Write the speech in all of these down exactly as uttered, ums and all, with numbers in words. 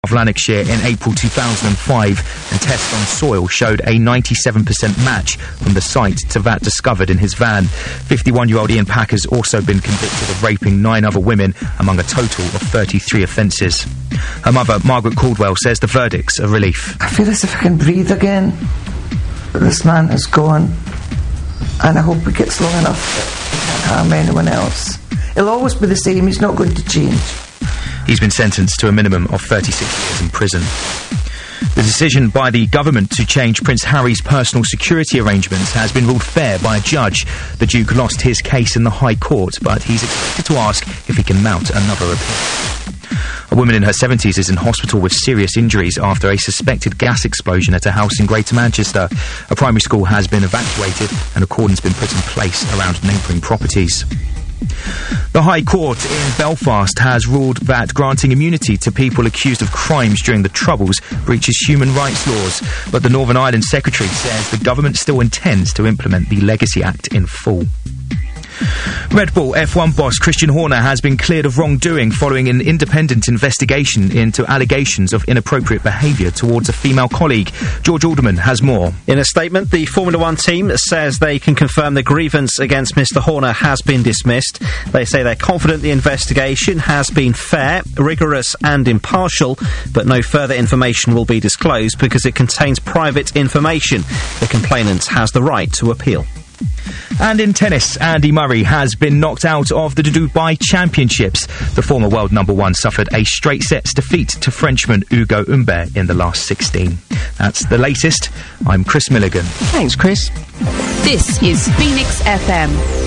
of Lanarkshire in April two thousand five, and tests on soil showed a ninety-seven percent match from the site to that discovered in his van. fifty-one-year-old Ian Pack has also been convicted of raping nine other women among a total of thirty-three offences. Her mother, Margaret Caldwell, says the verdict's a relief. I feel as if I can breathe again. This man is gone, and I hope it gets long enough that he can't harm anyone else. He'll always be the same, he's not going to change. He's been sentenced to a minimum of thirty-six years in prison. The decision by the government to change Prince Harry's personal security arrangements has been ruled fair by a judge. The Duke lost his case in the High Court, but he's expected to ask if he can mount another appeal. A woman in her seventies is in hospital with serious injuries after a suspected gas explosion at a house in Greater Manchester. A primary school has been evacuated and a cordon's been put in place around neighbouring properties. The High Court in Belfast has ruled that granting immunity to people accused of crimes during the Troubles breaches human rights laws, but the Northern Ireland Secretary says the government still intends to implement the Legacy Act in full. Red Bull F one boss Christian Horner has been cleared of wrongdoing following an independent investigation into allegations of inappropriate behaviour towards a female colleague. George Alderman has more. In a statement, the Formula One team says they can confirm the grievance against Mister Horner has been dismissed. They say they're confident the investigation has been fair, rigorous and impartial, but no further information will be disclosed because it contains private information. The complainant has the right to appeal. And in tennis, Andy Murray has been knocked out of the Dubai Championships. The former world number one suffered a straight sets defeat to Frenchman Hugo Humbert in the last sixteen. That's the latest. I'm Chris Milligan. Thanks, Chris. This is Phoenix F M.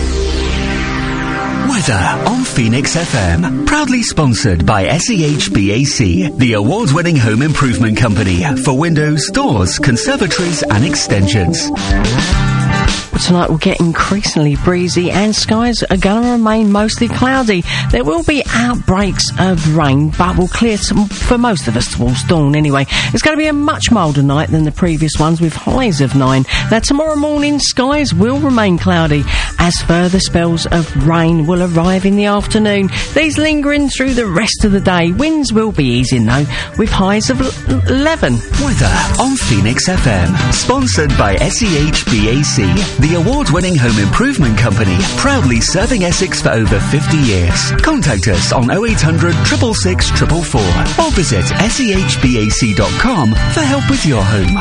Weather on Phoenix F M. Proudly sponsored by S E H B A C, the award-winning home improvement company for windows, doors, conservatories and extensions. Tonight will get increasingly breezy and skies are going to remain mostly cloudy. There will be outbreaks of rain, but will clear some, for most of us towards dawn anyway. It's going to be a much milder night than the previous ones with highs of nine. Now tomorrow morning skies will remain cloudy as further spells of rain will arrive in the afternoon. These lingering through the rest of the day. Winds will be easing though with highs of eleven. Weather on Phoenix F M. Sponsored by S E H B A C. The award-winning home improvement company, proudly serving Essex for over fifty years. Contact us on oh eight hundred, six six six, four four four or visit S E H B A C dot com for help with your home.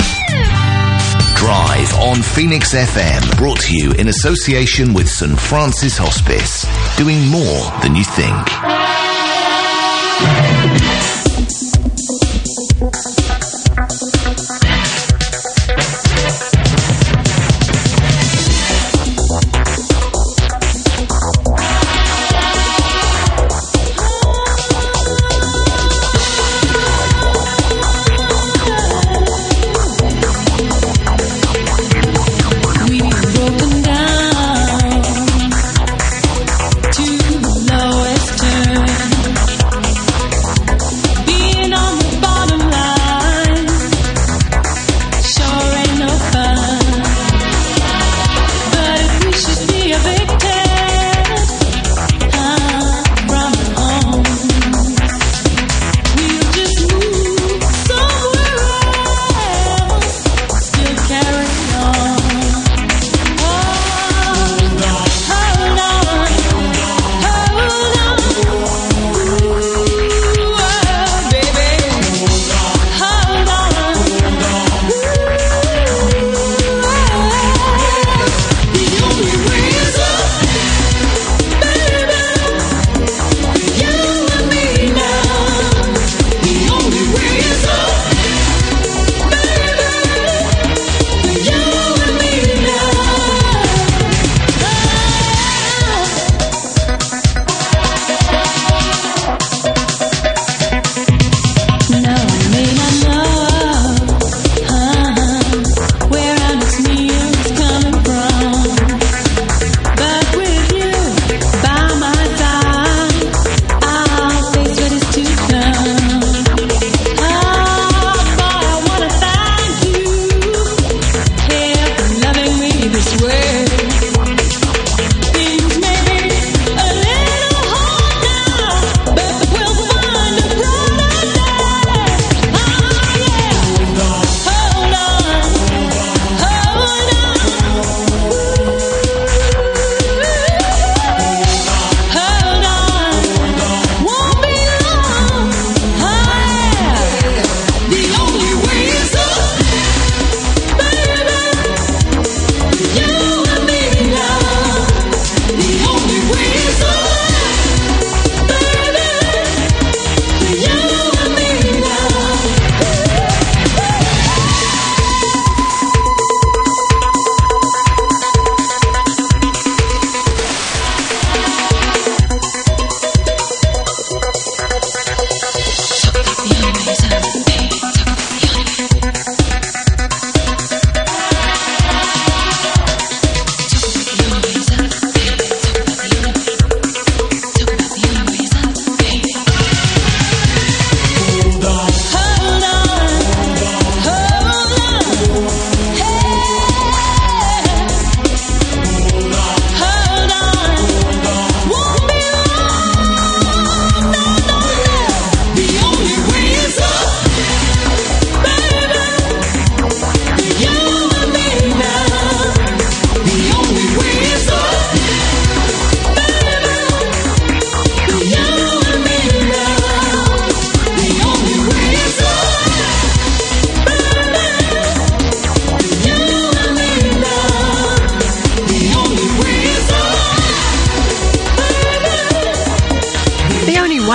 Drive on Phoenix F M, brought to you in association with St Francis Hospice, doing more than you think. To the lowest turn.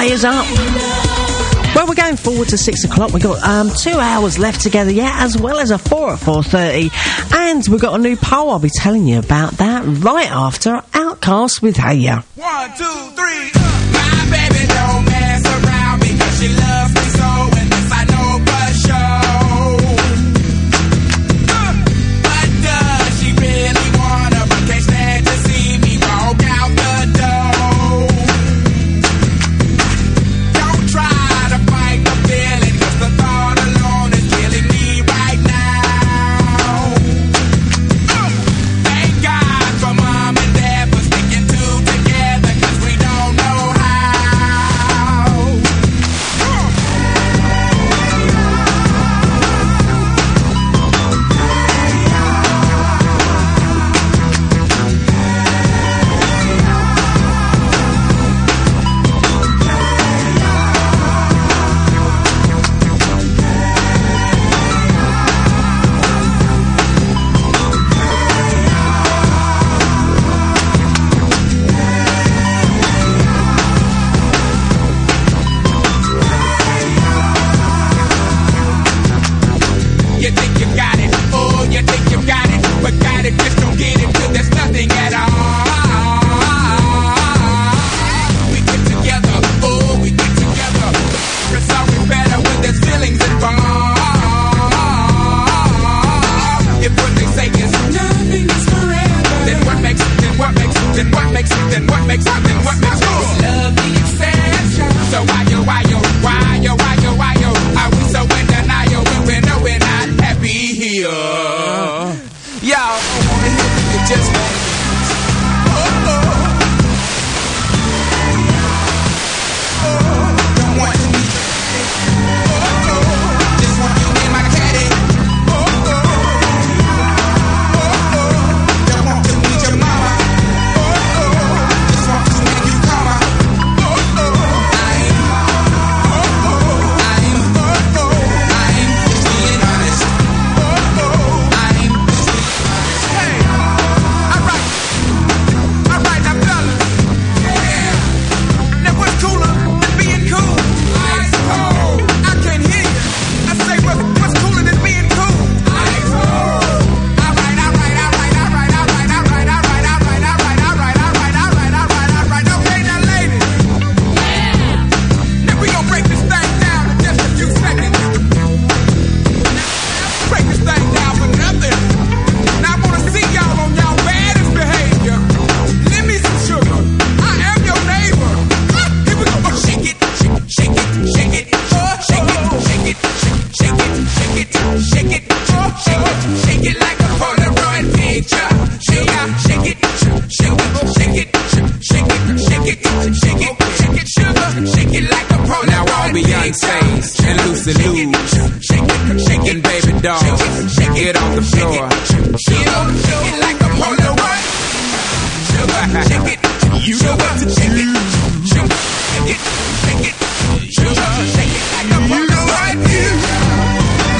stay us up. Well, we're going forward to six o'clock. We've got um, two hours left together yet, as well as a four at four thirty. And we've got a new poll. I'll be telling you about that right after Outcast with Hey Ya. One, two, three. My baby don't mess around because she loves me so, and this I know for sure. Uh, but does she really wanna, but can't stand to see me walk out the door? Don't try to fight the feeling, 'cause the thought alone is killing me right now. Uh, thank God for mom and dad for sticking two together, 'cause we don't know how. Uh. You think you got it, oh, you think you got it, but got it, just don't get it, 'cause there's nothing at all. We get together, oh, we get together, it's always better when there's feelings involved. If what they say is nothing is forever, then what makes, then what makes, then what makes, then what makes, then what makes us love the exception? So why yo, why yo, why yo, why yo, why yo, are we so in denial when we know we're not happy here? Y'all don't wanna hear me, you just want oh, oh. Oh, don't want me. Oh, oh. Just want you in my caddy. Oh, oh. Oh, oh. Don't want to meet your mama. Oh, oh. Just want to make you come on. Oh, oh. I ain't. Oh, oh. I ain't. Oh, oh. I ain't just being honest. Oh, oh. I ain't just being honest. Hey, alright. Alright, now fellas. Yeah. Now what's cooler than being cool? Ice cold. I can't hear you. I say what, what's cooler than being cool? Ice cold. Alright, alright, alright, alright, alright, alright, alright, alright, alright, alright, alright, alright, alright, alright. Okay, now ladies. Now we gon' break this thing down in just a few seconds. Break this thing down for nothing. Now I wanna see y'all on y'all baddest behavior. Give me some sugar. I am your neighbor. Here we go. Oh, shake it, shake, shake it, shake it, oh, shake it, shake it, shake it, shake it, shake it, oh, shake it, shake it like a Polaroid picture. Shake it, shake it, shake it, shake it, shake it, shake it, shake it, shake it, sugar, shake it like a Polaroid. Now all Beyonce's and Lucy Lou's, shake it, shake it, baby doll, get on the floor, shake it like a Polaroid. Sugar, shake it, you know what to shake it, sugar, shake it, shake it, sugar, shake it like a Polaroid.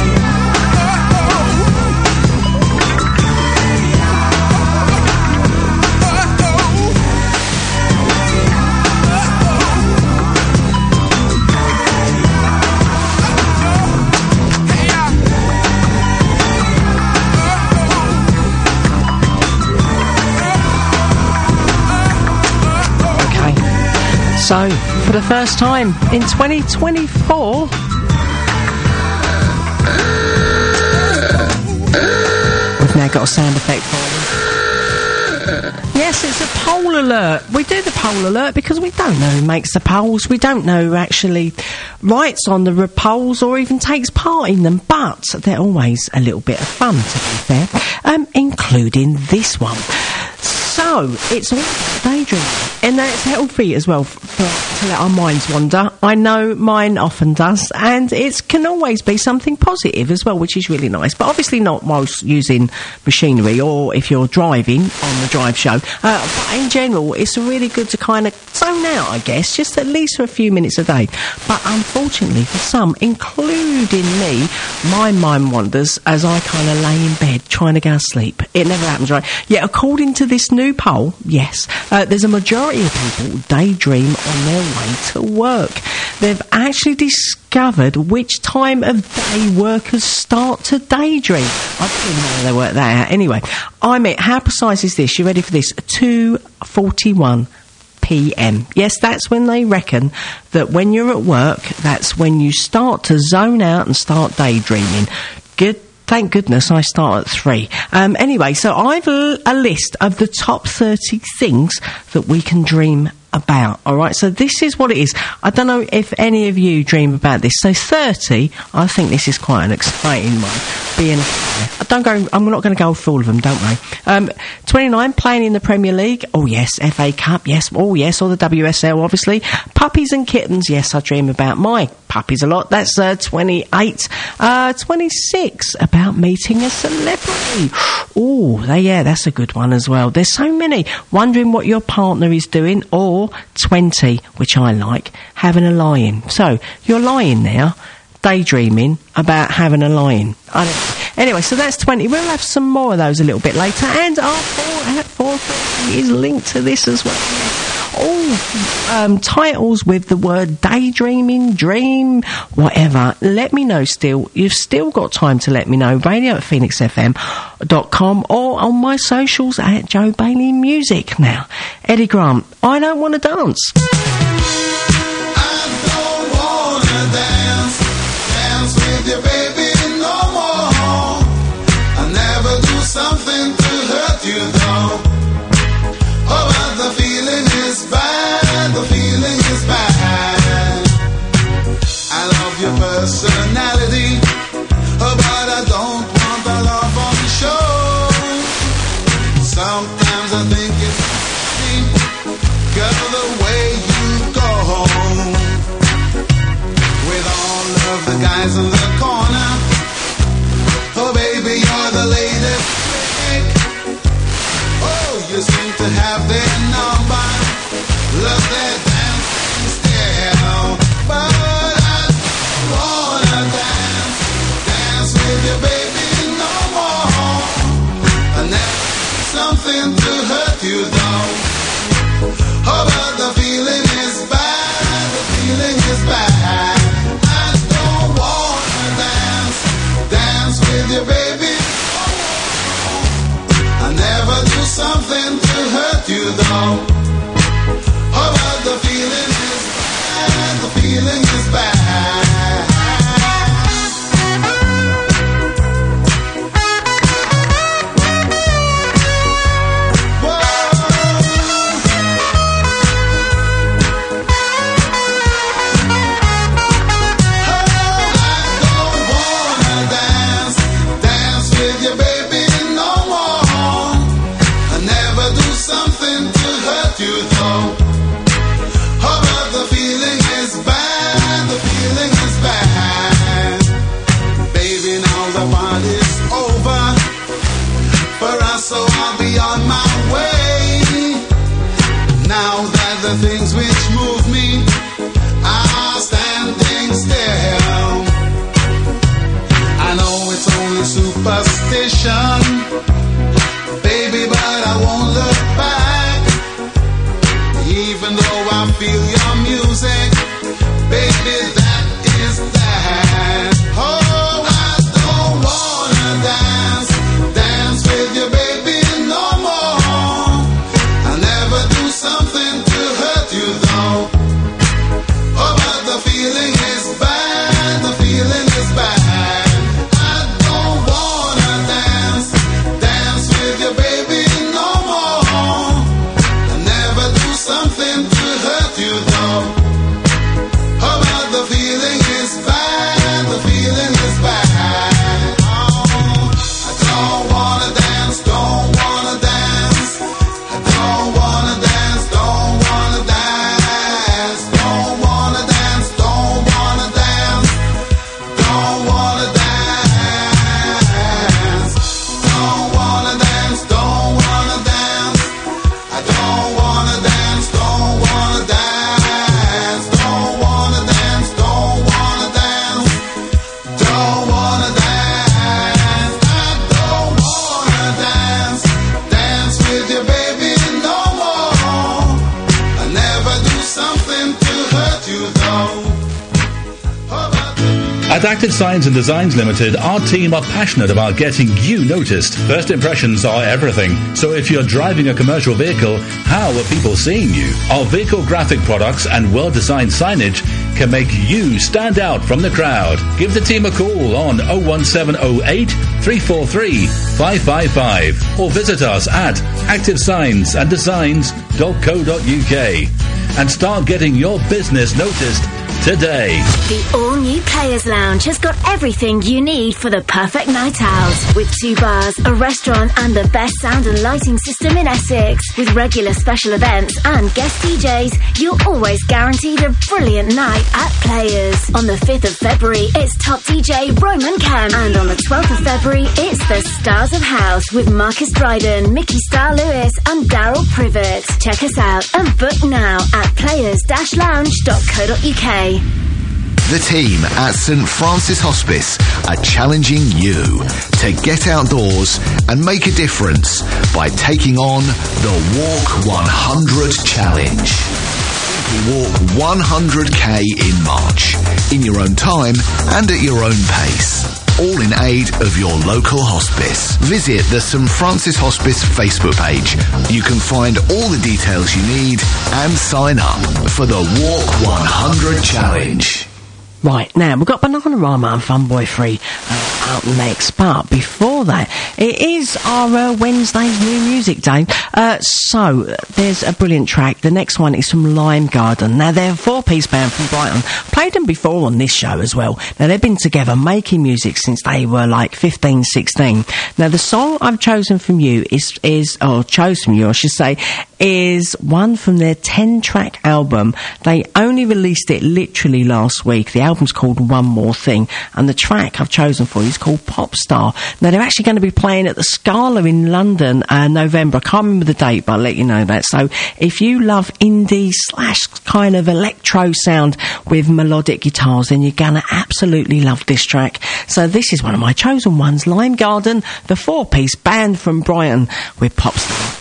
Okay. So, for the first time in twenty twenty-four, we've now got a sound effect for them. Yes, it's a poll alert. We do the poll alert because we don't know who makes the polls. We don't know who actually writes on the polls or even takes part in them. But they're always a little bit of fun, to be fair, um, including this one. So, it's all daydreaming. And that it's healthy as well for, to let our minds wander. I know mine often does. And it can always be something positive as well, which is really nice. But obviously not whilst using machinery or if you're driving on the drive show. Uh, but in general, it's really good to kind of zone out, I guess, just at least for a few minutes a day. But unfortunately for some, including me, my mind wanders as I kind of lay in bed trying to go to sleep. It never happens, right? Yet according to this new new poll, yes, uh, there's a majority of people daydream on their way to work. They've actually discovered which time of day workers start to daydream. I didn't know they worked that out. Anyway, I mean, how precise is this? You ready for this? two forty-one p m. Yes, that's when they reckon that when you're at work, that's when you start to zone out and start daydreaming. Good. Thank goodness I start at three. Um, anyway, so I've l- a list of the top thirty things that we can dream about. All right, so this is what it is. I don't know if any of you dream about this. So thirty, I think this is quite an exciting one. Being, I don't go. I'm not going to go through all of them. Don't worry. Um, twenty-nine, playing in the Premier League. Oh yes, F A Cup. Yes. Oh yes, or the W S L. Obviously, puppies and kittens. Yes, I dream about my puppies a lot. That's uh, twenty-eight. Uh, twenty-six, about meeting a celebrity. Oh, yeah, that's a good one as well. There's so many. Wondering what your partner is doing, or twenty, which I like, having a lie-in. So you're lying now, daydreaming about having a lie-in. I don't, anyway, so that's twenty. We'll have some more of those a little bit later, and our four at four thirty is linked to this as well. All um, titles with the word daydreaming, dream, whatever. Let me know still. You've still got time to let me know. Radio at phoenix f m dot com or on my socials at Joe Bailey Music. Now, Eddie Grant, I Don't Want to Dance. I don't wanna dance, dance with you, baby, no more. I never do something to hurt you, though. Oh, but the feeling is bad, the feeling is bad. I love your personality, oh, but I don't want the love on the show. Sometimes I think it's funny, girl, the way you go home with all of the guys in the corner. Oh, baby, you're the latest trick. Oh, you seem to have their number, love their dancing style, but I don't wanna dance, dance with you, baby, no more. I never did something to hurt you, though. Oh, but the feeling is bad, the feeling is bad. I don't wanna dance, dance with you, baby. I never do something to hurt you, though. Oh, but the feeling is bad, the feeling is bad. So I'll be on my way. Now that the things which move me are standing still, I know it's only superstition, baby, but I won't look back. Even though I feel your music, baby, that is that. Oh, I don't wanna dance, dance with you, baby. Something to hurt you, though. Oh, but the feeling is bad, the feeling is bad. I don't wanna dance, At Active Signs and Designs Limited, our team are passionate about getting you noticed. First impressions are everything, so if you're driving a commercial vehicle, how are people seeing you? Our vehicle graphic products and well-designed signage can make you stand out from the crowd. Give the team a call on oh one seven oh eight, three four three, five five five or visit us at active signs and designs dot co dot uk and start getting your business noticed today. The all-new Players Lounge has got everything you need for the perfect night out. With two bars, a restaurant and the best sound and lighting system in Essex. With regular special events and guest D Js, you're always guaranteed a brilliant night at Players. On the fifth of February, it's top D J Roman Kemp. And on the twelfth of February, it's the Stars of House with Marcus Dryden, Mickey Star Lewis and Daryl Privet. Check us out and book now at players dash lounge dot co dot uk. The team at St Francis Hospice are challenging you to get outdoors and make a difference by taking on the Walk one hundred Challenge. Walk one hundred k in March, in your own time and at your own pace. All in aid of your local hospice. Visit the St Francis Hospice Facebook page. You can find all the details you need and sign up for the Walk one hundred Challenge. Right, now, we've got Bananarama and Funboy Free uh, out next, but before that, it is our uh, Wednesday New Music Day. Uh, so, there's a brilliant track. The next one is from Lime Garden. Now, they're a four-piece band from Brighton. Played them before on this show as well. Now, they've been together making music since they were like fifteen, sixteen. Now, the song I've chosen from you is, is or chose from you, I should say, is one from their ten-track album. They only released it literally last week. The album's called One More Thing, and the track I've chosen for you is called Pop Star. Now, they're actually going to be playing at the Scala in London uh, November. I can't remember the date, but I'll let you know that. So, if you love indie slash kind of electro sound with melodic guitars, then you're going to absolutely love this track. So, this is one of my chosen ones, Lime Garden, the four-piece band from Brighton with Pop Star.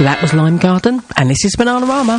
That was Lime Garden, and this is Bananarama.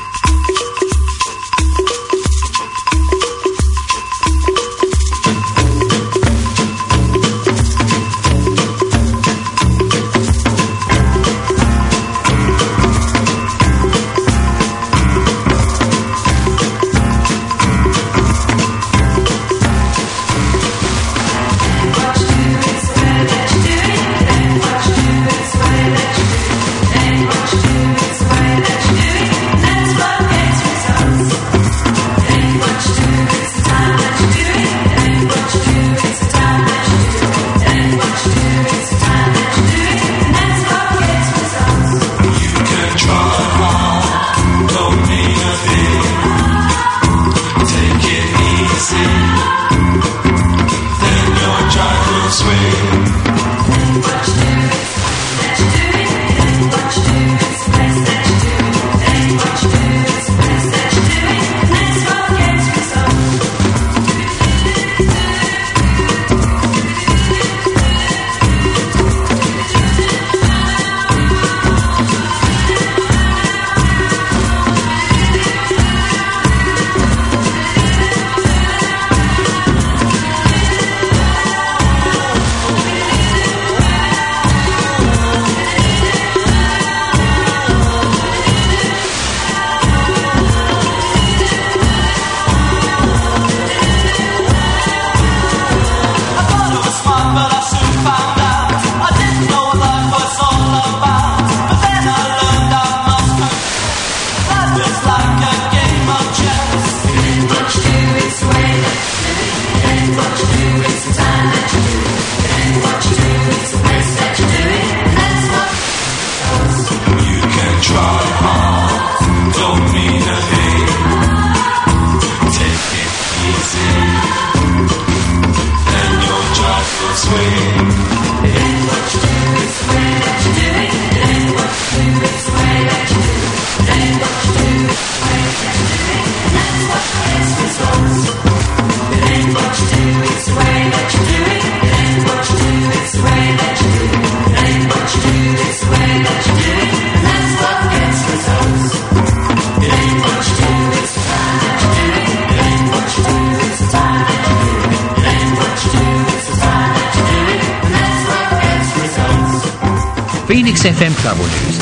Phoenix F M travel news.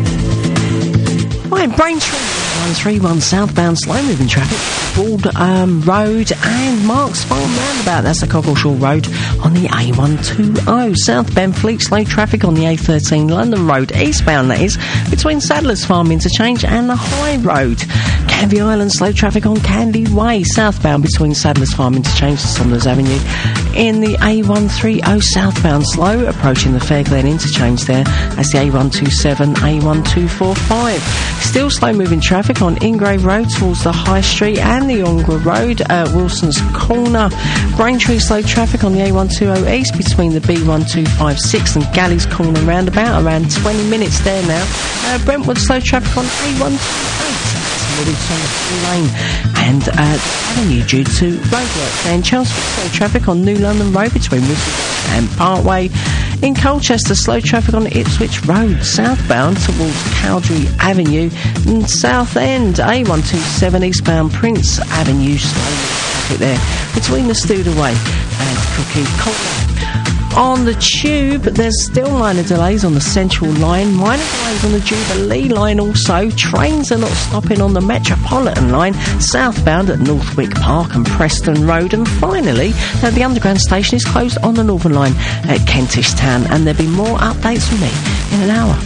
Right, Braintree one three one southbound slow moving traffic, Broad um, Road and Marks Farm roundabout. That's the Coggleshaw Road on the A one twenty. Southbound Fleet slow traffic on the A thirteen London Road, eastbound that is, between Sadler's Farm Interchange and the High Road. Canvey Island slow traffic on Candy Way, southbound between Sadler's Farm Interchange and Somers Avenue. In the A one thirty southbound slow, approaching the Fairglen Interchange there. That's the A one twenty-seven, A one two forty-five. Still slow moving traffic on Ingrave Road towards the High Street and the Ongra Road at Wilson's Corner. Braintree slow traffic on the A one twenty east between the B one two five six and Galleys Corner roundabout, around twenty minutes there now. Uh, Brentwood slow traffic on A one twenty-eight. Lane and uh, Avenue due to roadwork. And Chelmsford slow traffic on New London Road between Wisbech and Parkway. In Colchester, slow traffic on Ipswich Road, southbound towards Cowdrey Avenue. And South End, A one twenty-seven eastbound Prince Avenue, slow traffic there between the Studaway and Cookie Corner. On the Tube, there's still minor delays on the Central Line, minor delays on the Jubilee Line also. Trains are not stopping on the Metropolitan Line, southbound at Northwick Park and Preston Road. And finally, uh, the Underground station is closed on the Northern Line at Kentish Town. And there'll be more updates from me in an hour.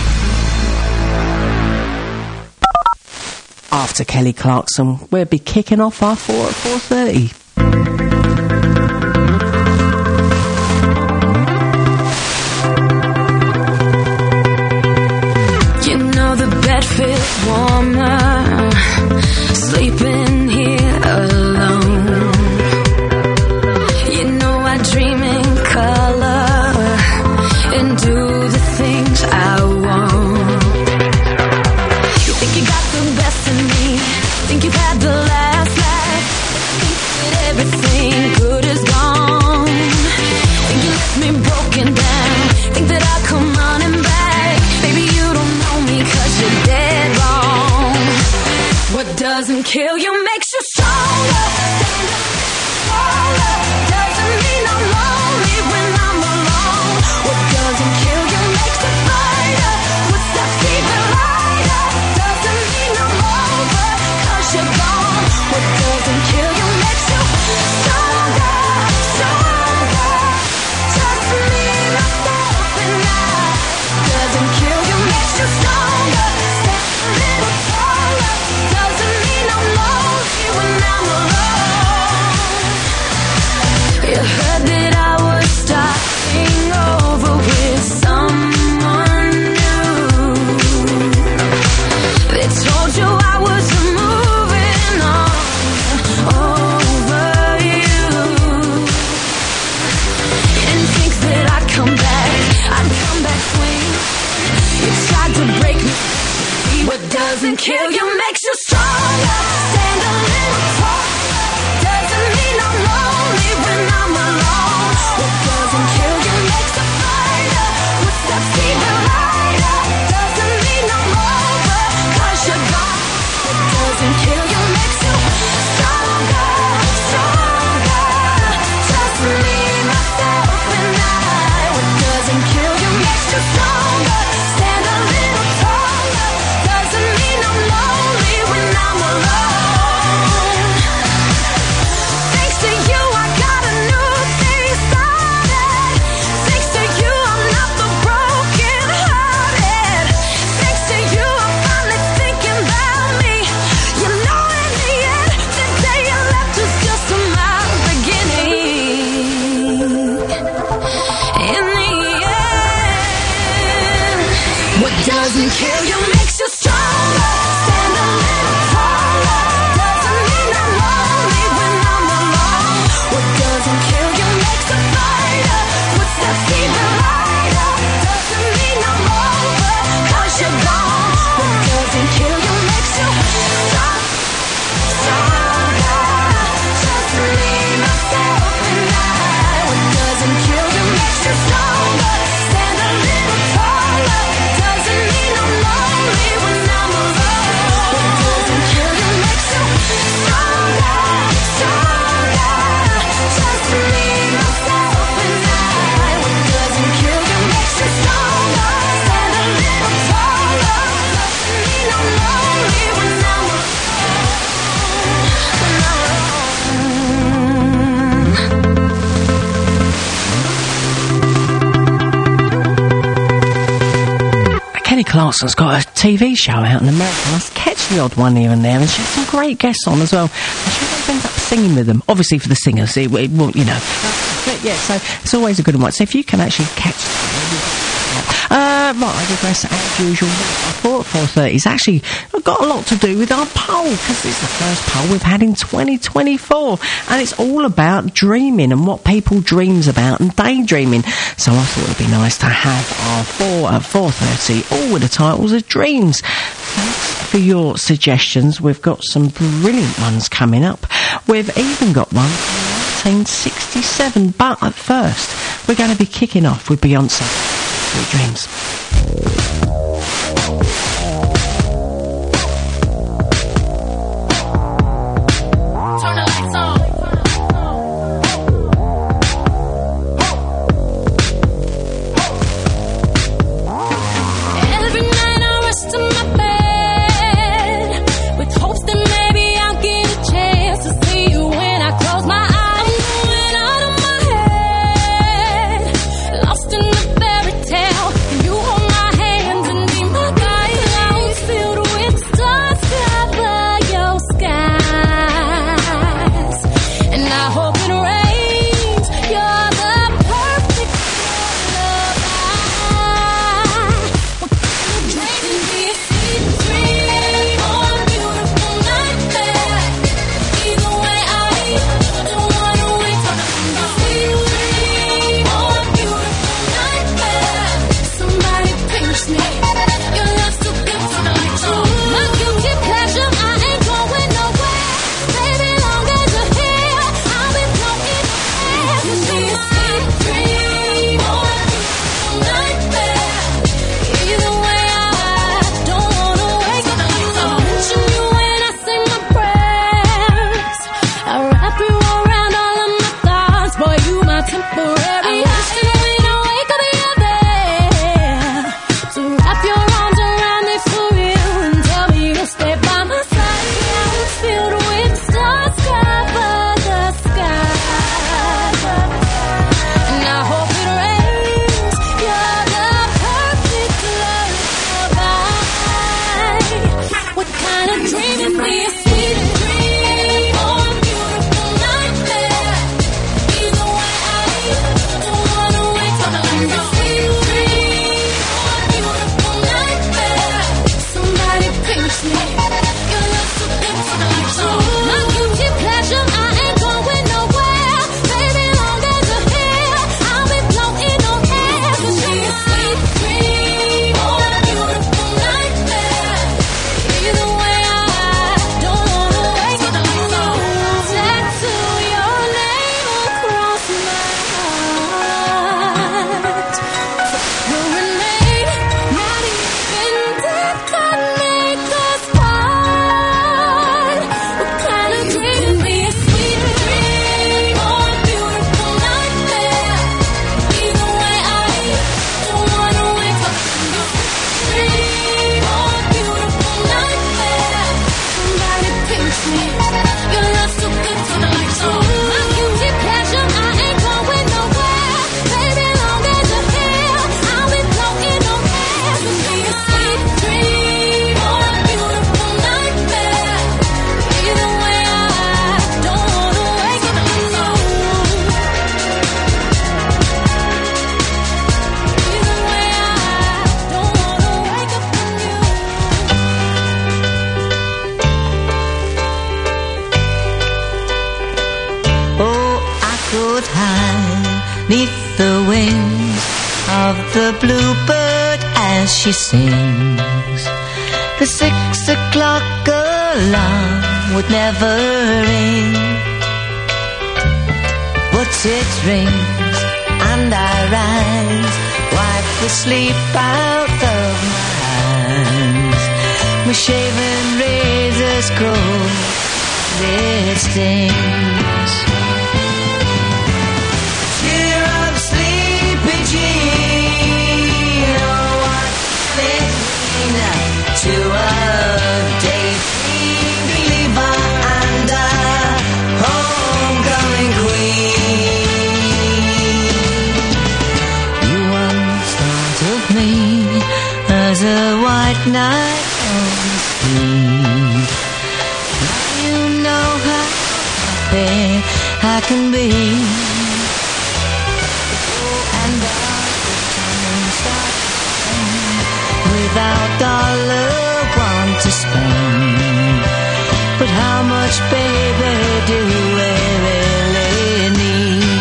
After Kelly Clarkson, we'll be kicking off our four at four thirty. Feels warmer, sleeping here alone. You know I dream in color and do the things I want. You think you got the best of me, think you've had the last laugh, think that everything good is gone. Think you left me broken down, think that I'll come running back. Baby, you don't know me doesn't kill you makes you stronger. Stand up, stronger. Doesn't mean I'm lonely when I'm alone. What doesn't kill you makes you brighter. What steps even lighter. Doesn't mean I'm over, 'cause you're gone. What doesn't kill you makes you stronger, stronger. Just me, myself, and I. Doesn't kill you makes you stronger. Step a little taller. Doesn't mean I'm lonely when I'm alone. You heard that I was starting over with someone new. They told you I was moving on over you. You didn't think that I'd come back, I'd come back clean. You tried to break me. What doesn't kill you makes you stronger. Stand a little taller. Doesn't mean I'm lonely when I'm alone. What doesn't kill you makes you brighter. What steps even lighter. Doesn't mean I'm over, 'cause you're gone. What doesn't kill you makes you stronger, stronger. Just me, myself, and I. What doesn't kill you makes you stronger. Stand a little taller. Doesn't mean I'm lonely when I'm alone. Thanks to you, I got a new thing started. Thanks to you, I'm not the broken hearted. Thanks to you, I'm finally thinking about me. You know, in the end, the day you left was just my beginning. In the end, what doesn't kill you makes you stronger. Stand a little taller. Doesn't mean I'm lonely when I'm alone. What doesn't kill you makes you brighter. What steps even lighter. Doesn't mean I'm over, 'cause you're gone. What doesn't kill you makes you strong, stronger. Just me, myself, and I. What doesn't kill you makes you stronger. Stand a little taller. Doesn't mean I'm lonely when I'm alone. What doesn't kill you makes you stronger, stronger. Just me, myself, and I. What doesn't kill you makes you stronger. Stand a little taller. Doesn't mean I'm lonely when I'm alone. When I'm Kelly Clarkson's got a T V show out in America. I catch the odd one here and there, and she has some great guests on as well. And she always ends up singing with them. Obviously for the singers, it, it won't, you know. But yeah, so it's always a good one. So if you can actually catch Uh, right, I digress as usual. I thought four thirty is actually got a lot to do with our poll, because it's the first poll we've had in twenty twenty-four, and it's all about dreaming and what people dreams about and daydreaming. So I thought it'd be nice to have our four at four thirty, all with the titles of dreams. Thanks for your suggestions. We've got some brilliant ones coming up. We've even got one from nineteen sixty-seven, but at first we're going to be kicking off with Beyonce. Sweet dreams. Turn the lights on. Every night I rest in my bed with hopes that maybe I'll get a chance to see you when I close my eyes. I'm going out of my head, lost in the fairy tale. You hold my hand neath the wings of the bluebird as she sings. The six o'clock alarm would never ring, but it rings and I rise, wipe the sleep out of my eyes. My shaven razor's cold, it stings. Cheer up, sleepy Jean, oh, what can it mean to a daydream believer and a homecoming queen? You once thought of me as a white knight on the street. Now you know how happy I can be. Oh, and I without dollar want to spend, but how much, baby, do we really need?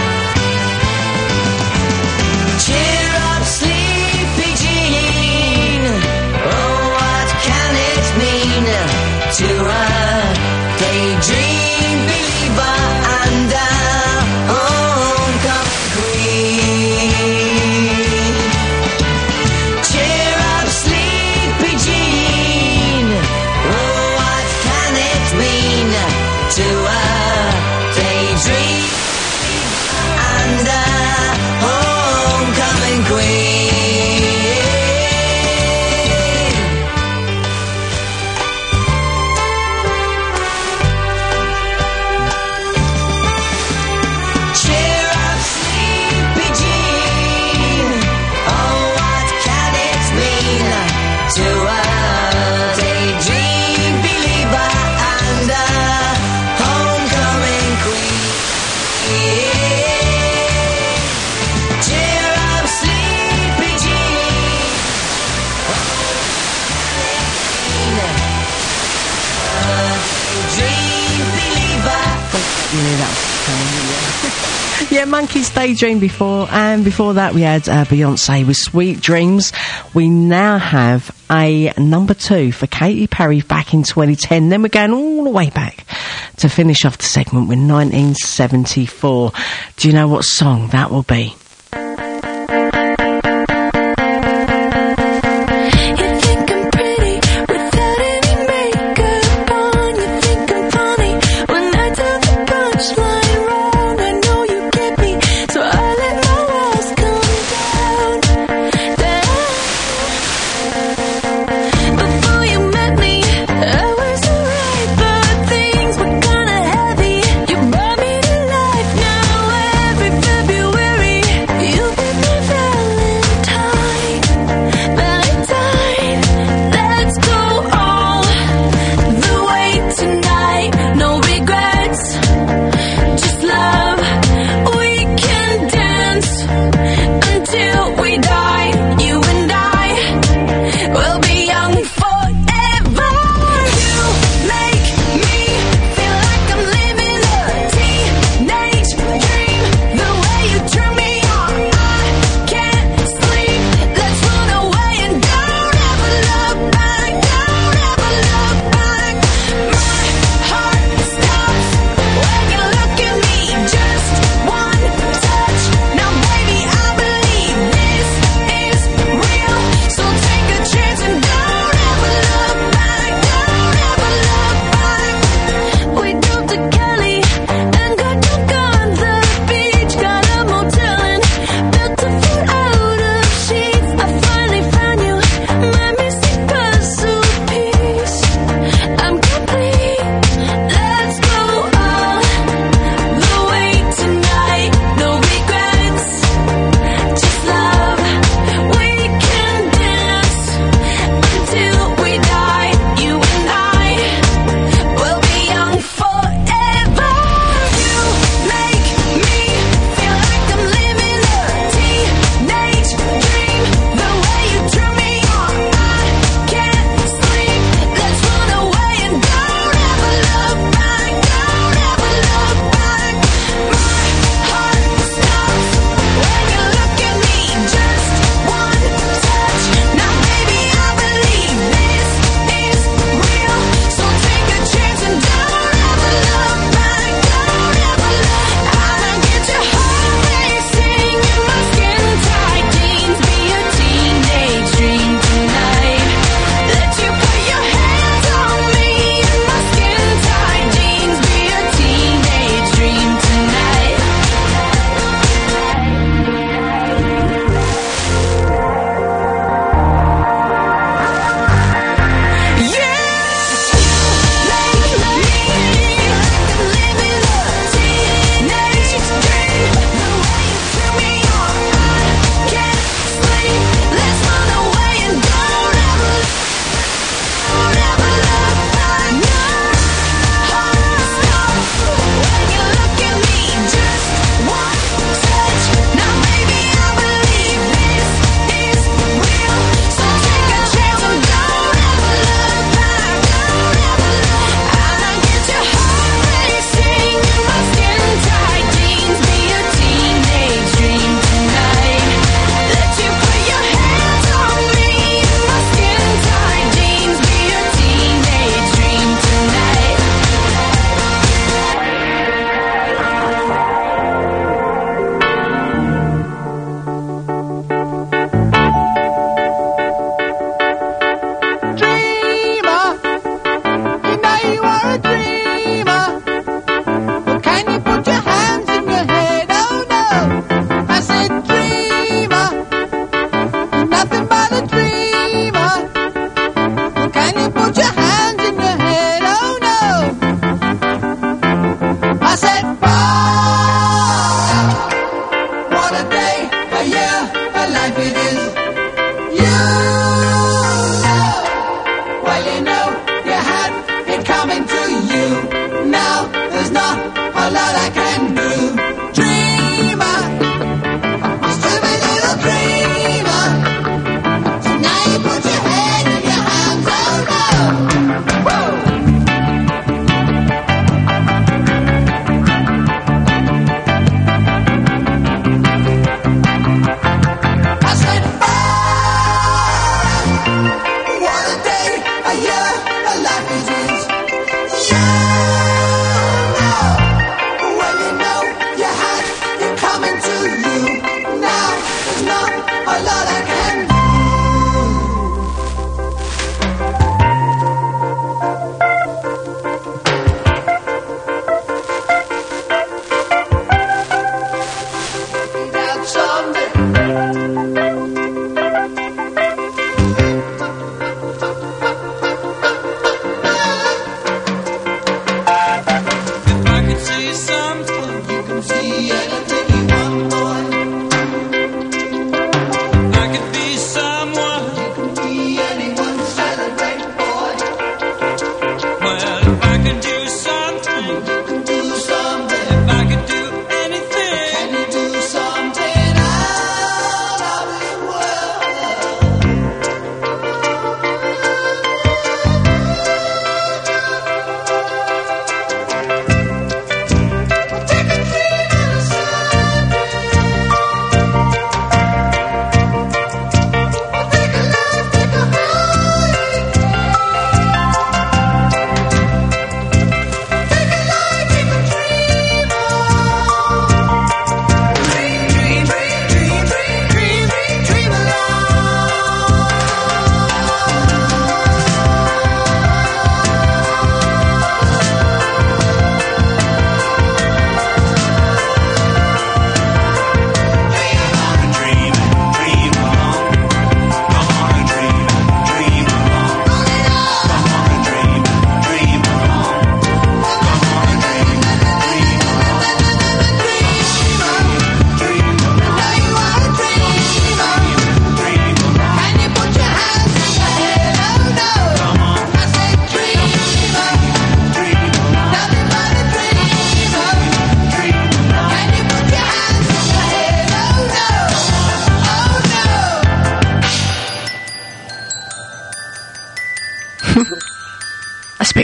Cheer up, sleepy Jean, oh, what can it mean to a daydream believer and a homecoming queen? Cheer up, sleepy Jean, oh, what can it mean to a daydream and a homecoming queen? Cheer up, sleepy Jean, oh, what can it mean to a daydream believer and a homecoming queen? Cheer up, sleepy Jean, a daydream believer. You knew that was coming, yeah. Yeah, Monkey's Daydream before, and before that we had uh, Beyonce with Sweet Dreams. We now have a number two for Katy Perry back in twenty ten. Then we're going all the way back to finish off the segment with nineteen seventy-four. Do you know what song that will be? You brought me to life. Now every February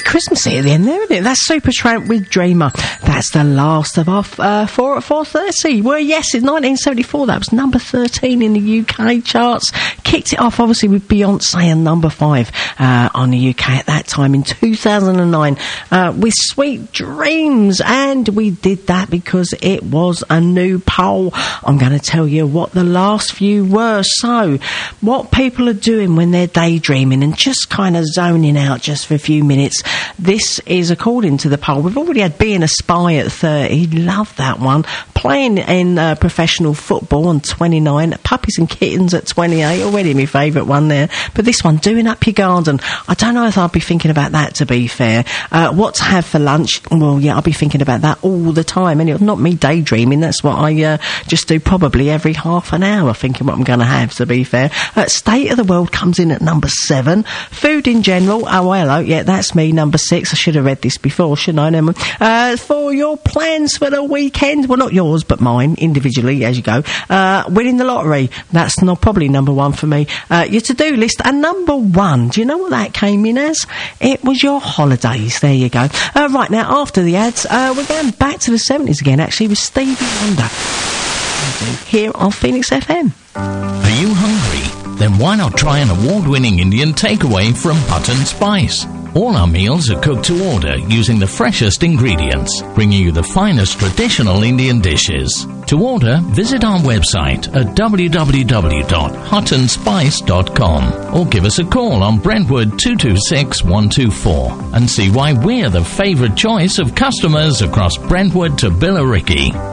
Christmassy at the end there, isn't it? That's Supertramp with Dreamer. That's the last of our uh, four at four thirty. Well, yes, in nineteen seventy-four, that was number thirteen in the U K charts. Kicked it off, obviously, with Beyonce and number five uh, on the U K at that time in two thousand nine uh, with Sweet Dreams. And we did that because it was a new poll. I'm going to tell you what the last few were. So, what people are doing when they're daydreaming and just kind of zoning out just for a few minutes. This is according to the poll. We've already had Being a Spy at thirty. Love that one. Playing in uh, professional football on twenty-nine. Puppies and Kittens at twenty-eight. Already my favourite one there. But this one, Doing Up Your Garden. I don't know if I'll be thinking about that, to be fair. Uh, what to have for lunch? Well, yeah, I'll be thinking about that all the time. And it's not me daydreaming. That's what I uh, just do probably every half an hour, thinking what I'm going to have, to be fair. Uh, State of the World comes in at number seven. Food in general. Oh, hello. Yeah, that's me, number six. I should have read this before, shouldn't I? Never mind. Uh, for your plans for the weekend. Well, not yours, but mine, individually, as you go. Uh, winning the lottery. That's not probably number one for me. Uh, your to-do list. And number one, do you know what that came in as? It was your holidays. There you go. Uh, right, now, after the ads, uh, we're going back to the seventies again, actually, with Stevie Wonder. Here on Phoenix F M. Are you hungry? Then why not try an award-winning Indian takeaway from Hutton Spice? All our meals are cooked to order using the freshest ingredients, bringing you the finest traditional Indian dishes. To order, visit our website at w w w dot hutton spice dot com or give us a call on Brentwood two two six one two four and see why we're the favourite choice of customers across Brentwood to Billericay.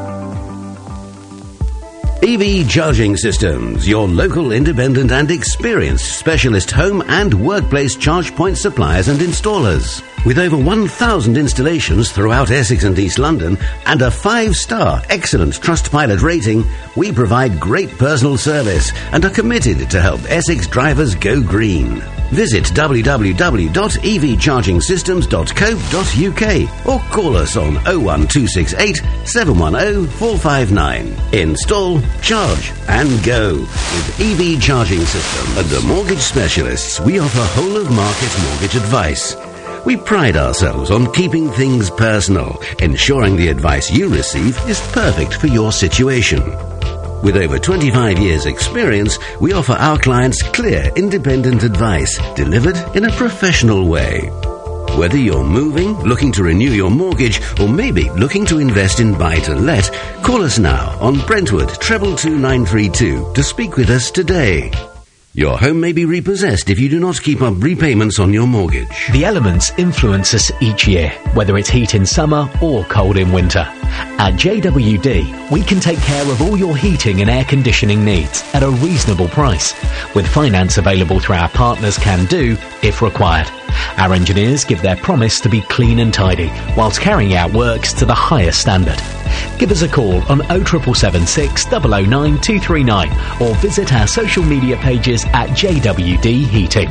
E V Charging Systems, your local independent and experienced specialist home and workplace charge point suppliers and installers. With over one thousand installations throughout Essex and East London and a five-star excellent Trustpilot rating, we provide great personal service and are committed to help Essex drivers go green. Visit w w w dot e v charging systems dot co dot u k or call us on oh one two six eight, seven one oh, four five nine. Install, charge and go. With E V Charging System and the mortgage specialists, we offer whole-of-market mortgage advice. We pride ourselves on keeping things personal, ensuring the advice you receive is perfect for your situation. With over twenty-five years' experience, we offer our clients clear, independent advice delivered in a professional way. Whether you're moving, looking to renew your mortgage, or maybe looking to invest in buy-to-let, call us now on Brentwood treble two nine three two to speak with us today. Your home may be repossessed if you do not keep up repayments on your mortgage. The elements influence us each year, whether it's heat in summer or cold in winter. At J W D, we can take care of all your heating and air conditioning needs at a reasonable price, with finance available through our partners Can Do if required. Our engineers give their promise to be clean and tidy, whilst carrying out works to the highest standard. Give us a call on oh seven seven six, double oh nine, two three nine or visit our social media pages at J W D Heating.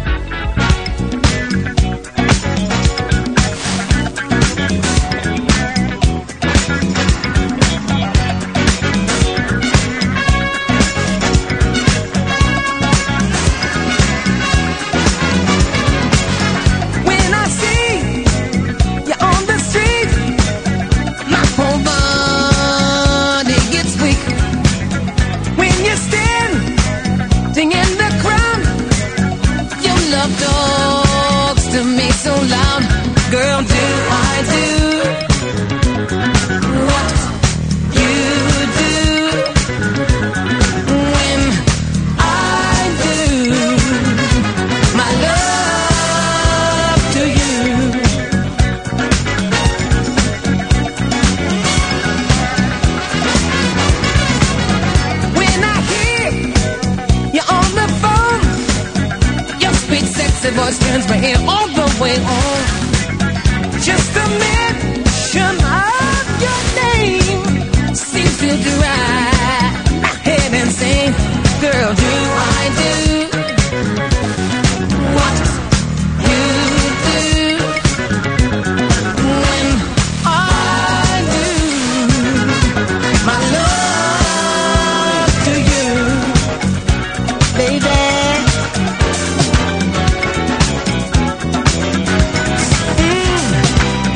Door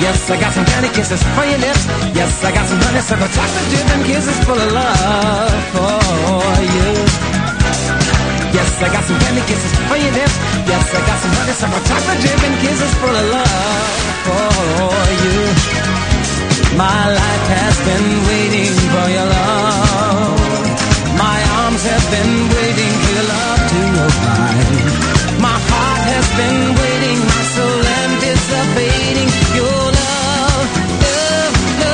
Yes, I got some candy kisses for your lips. Yes, I got some honeysuckle chocolate dip and kisses full of love for you. Yes, I got some candy kisses for your lips. Yes, I got some honeysuckle chocolate dip and kisses full of love for you. My life has been waiting for your love. My arms have been waiting for your love to arrive. My heart has been waiting, my soul anticipating your love, love,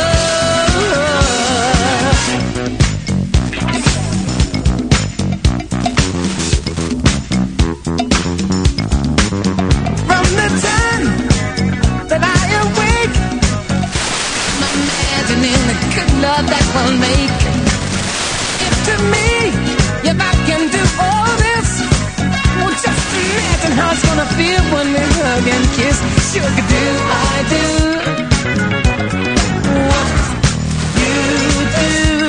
love. From the time that I awake, I'm imagining the good love that we'll make. If to me, if I can do all this, well, just imagine how it's gonna feel when we hug and kiss. Sugar, do I do what you do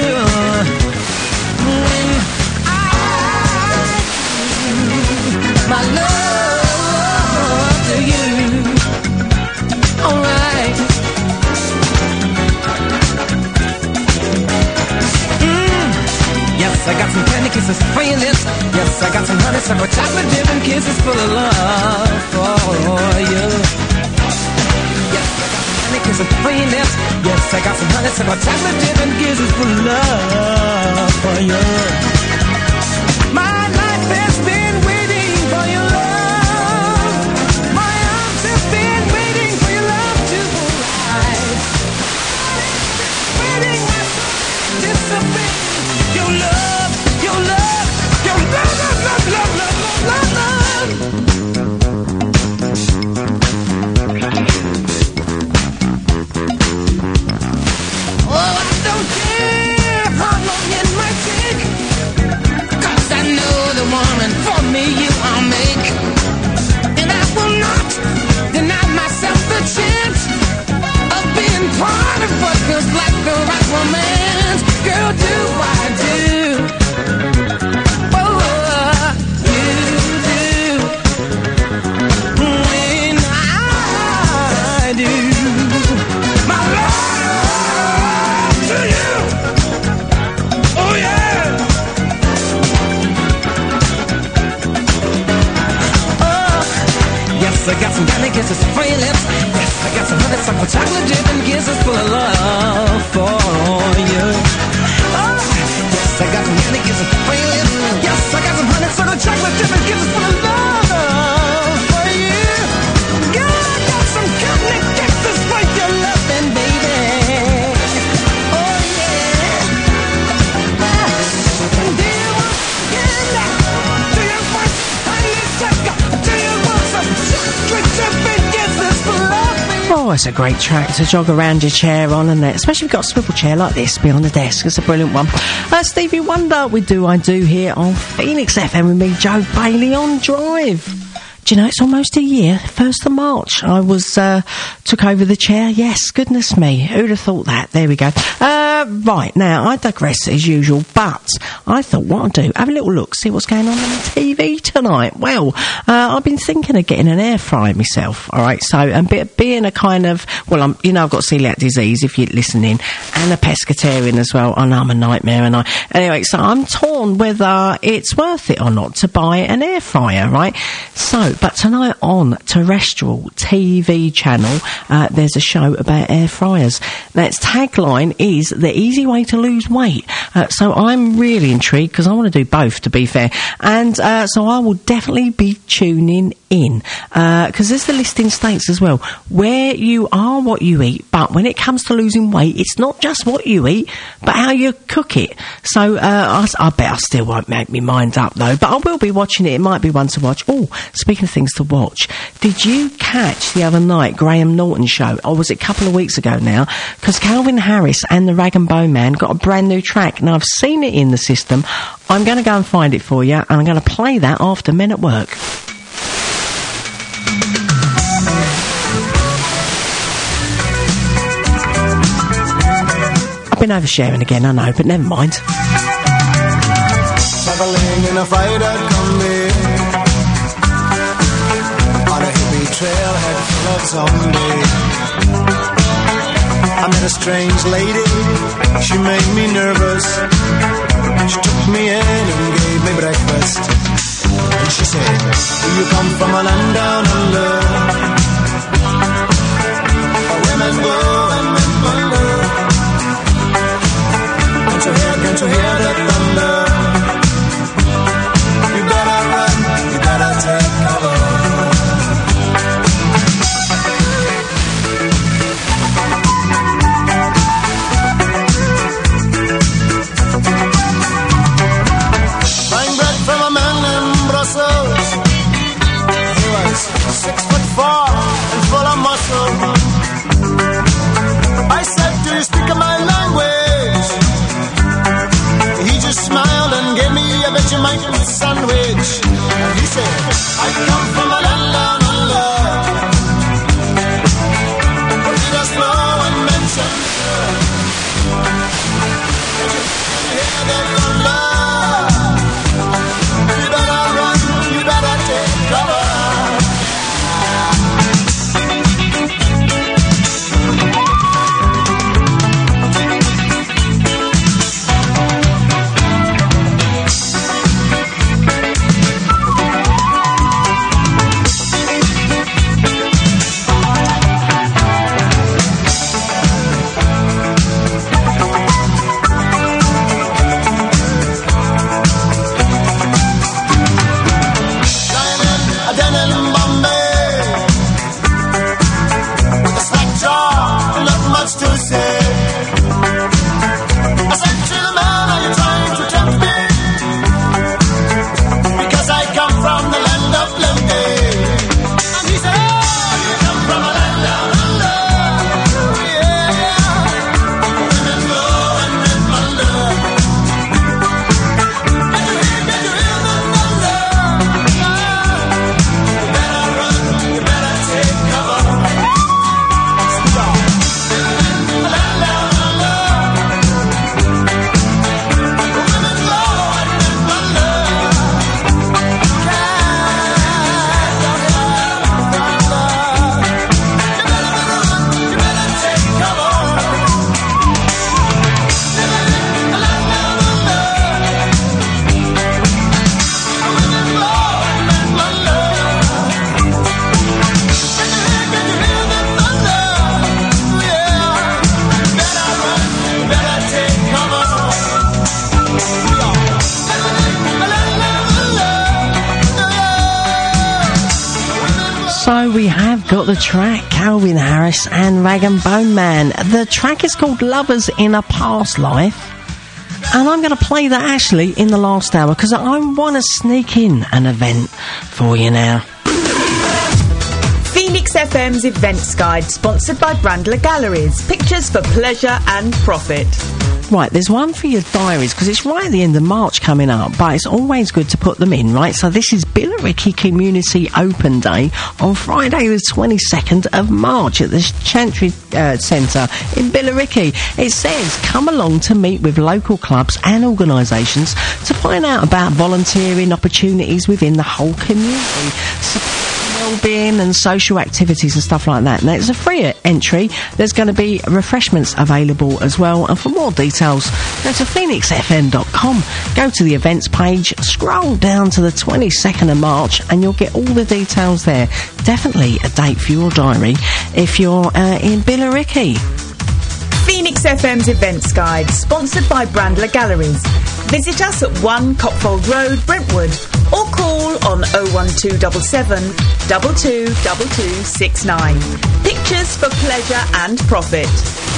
when I give my love to you? Alright. Mm. Yes, I got some candy kisses for your lips. Yes, I got some honeysuckle chocolate dip and kisses full of love for you. Yes, I got some candy kisses for your lips. Yes, I got some honeysuckle chocolate dip and kisses full of love for you. My life has been waiting for your love. My arms have been waiting for your love to arrive. Waiting, my soul anticipating your love, your love, your love, love, love, love, love, love, love. Oh, I don't care how long it might take, 'cause I know the woman for me you I'll make. And I will not deny myself the chance of being part of what feels like the right romance. Girl, do I do oh, you do when I do my love to you? Oh yeah. Oh, yes, I got some candy kisses for your lips. Yes, I got some honeysuckle chocolate dip and kisses full of love for you. I got some candy kisses for your lips. Yes, I got some honeysuckle chocolate dip and kisses full of love for you. Yeah, I got some candy kisses for your loving, baby. Oh yeah. Do you want candy? Do you want honeysuckle? Do you want some chocolate dip and kisses full of love? Oh, it's a great track to jog around your chair on, isn't it? Especially if you've got a swivel chair like this behind the desk. It's a brilliant one. Uh, Stevie Wonder, we do I do here on Phoenix F M with me, Joe Bailey on Drive. Do you know, it's almost a year, first of March, I was, uh, took over the chair. Yes, goodness me, who'd have thought that? There we go. Uh, right, now, I digress as usual, but I thought, what I'll do, have a little look, see what's going on on the T V tonight. Well, uh, I've been thinking of getting an air fryer myself, alright, so, and be, being a kind of, well, I'm, you know, I've got celiac disease, if you're listening, and a pescatarian as well. I know I'm a nightmare, and I, anyway, so I'm torn whether it's worth it or not to buy an air fryer, right? So, but tonight on terrestrial T V channel, uh, there's a show about air fryers. Now, its tagline is the easy way to lose weight. Uh, so I'm really intrigued because I want to do both, to be fair. And uh, so I will definitely be tuning in because uh, as the listing states as well, where you are what you eat, but when it comes to losing weight, it's not just what you eat, but how you cook it. So uh, I, I bet I still won't make my mind up though, but I will be watching it. It might be one to watch. Oh, speaking of things to watch, did you catch the other night Graham Norton's show, or was it a couple of weeks ago now? Because Calvin Harris and the Rag and Bone Man got a brand new track. Now I've seen it in the system. I'm going to go and find it for you, and I'm going to play that after Men at Work. I've been oversharing again, I know, but never mind. Traveling in a freighter combi on a hippie trailhead full of zombies. a strange lady, she made me nervous. She took me in and gave me breakfast. And she said, do you come from a land down under? Where women go and men wonder. Can't you hear, can't you hear the thunder? You better run, you better take cover. Six foot four and full of muscle. I said, do you speak my language? He just smiled and gave me a Vegemite sandwich. And he said, I come from a land down under. He does blow and mention. Did you hear the thunder? You better run, you better take cover. So we have got the track, Calvin Harris and Rag and Bone Man. The track is called Lovers in a Past Life. And I'm going to play that actually in the last hour because I want to sneak in an event for you now. Phoenix F M's Events Guide, sponsored by Brandler Galleries. Pictures for pleasure and profit. Right, there's one for your diaries, because it's right at the end of March coming up, but it's always good to put them in, right? So this is Billericay Community Open Day on Friday the twenty-second of March at the Chantry uh, Centre in Billericay. It says, come along to meet with local clubs and organisations to find out about volunteering opportunities within the whole community. So well-being and social activities and stuff like that. Now, it's a free entry. There's going to be refreshments available as well. And for more details, go to phoenix f m dot com. Go to the events page, scroll down to the twenty-second of March, and you'll get all the details there. Definitely a date for your diary if you're uh, in Billericay. Phoenix F M's Events Guide, sponsored by Brandler Galleries. Visit us at one Copfold Road, Brentwood, or call on oh one two seven seven, two two two two six nine. Pictures for pleasure and profit.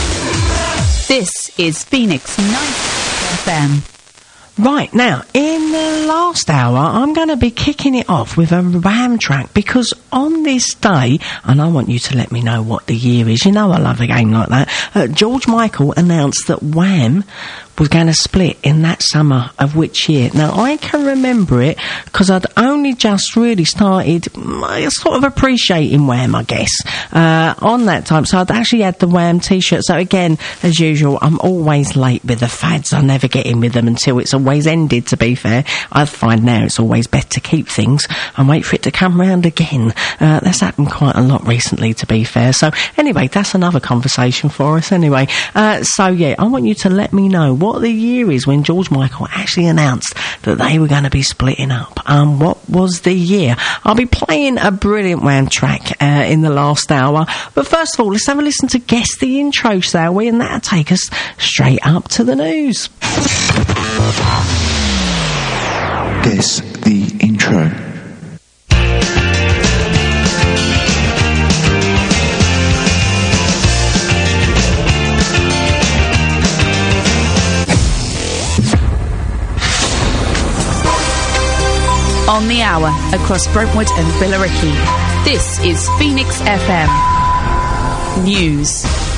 This is Phoenix ninety F M. Right, now, in the last hour, I'm going to be kicking it off with a Wham track, because on this day, and I want you to let me know what the year is, you know I love a game like that, uh, George Michael announced that Wham was going to split in that summer of which year. Now, I can remember it because I'd only just really started mm, sort of appreciating Wham, I guess, uh, on that time. So I'd actually had the Wham t-shirt. So again, as usual, I'm always late with the fads. I never get in with them until it's always ended, to be fair. I find now it's always better to keep things and wait for it to come round again. Uh, that's happened quite a lot recently, to be fair. So anyway, that's another conversation for us anyway. Uh, so yeah, I want you to let me know what the year is when George Michael actually announced that they were going to be splitting up. Um, what was the year? I'll be playing a brilliant Wham track uh, in the last hour. But first of all, let's have a listen to Guess the Intro, shall we? And that'll take us straight up to the news. Guess the Intro. On the hour, across Brentwood and Billericay. This is Phoenix F M News.